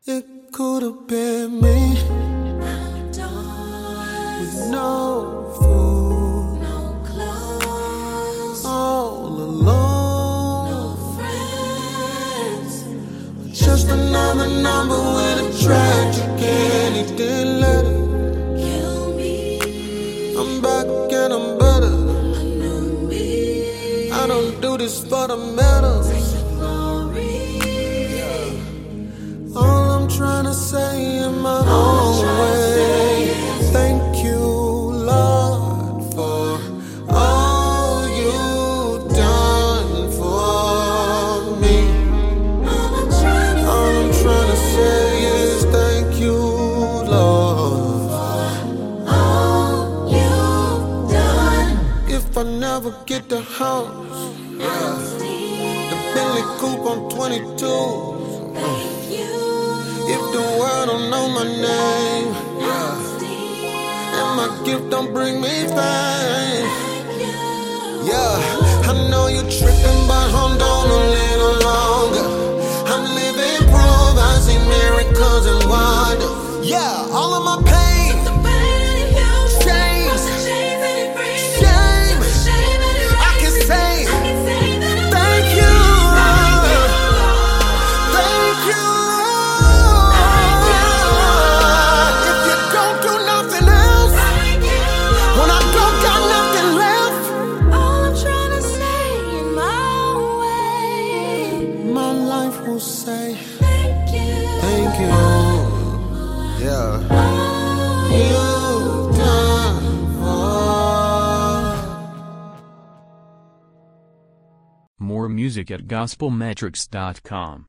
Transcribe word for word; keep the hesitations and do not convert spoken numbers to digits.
It could have been me with no food, No clothes, all alone. no friends. Just another number with a tragic anything letter. Kill me, I'm back and I'm better. a new me. I don't do this for the medals. Take the glory. All I'm trying to say in my All I'm own trying to say way, is thank you, Lord, for all you've done for me. All I'm trying to All I'm trying to say is thank you, Lord. all you've done. If I never get the house, the Bentley coupe on twenty-two, Thank you. if the world don't know my name, and my gift don't bring me fame. Yeah, I know you're tripping, but hold on a little longer. I'm living proof, I see miracles and wonders. Yeah, all of my pain, shame, shame, I can say thank you, thank you. If you don't do nothing else, when I don't got nothing left, All I'm trying to say in my own way. my life will say Thank you. thank you. Yeah. All You've done for More music at gospel metrics dot com.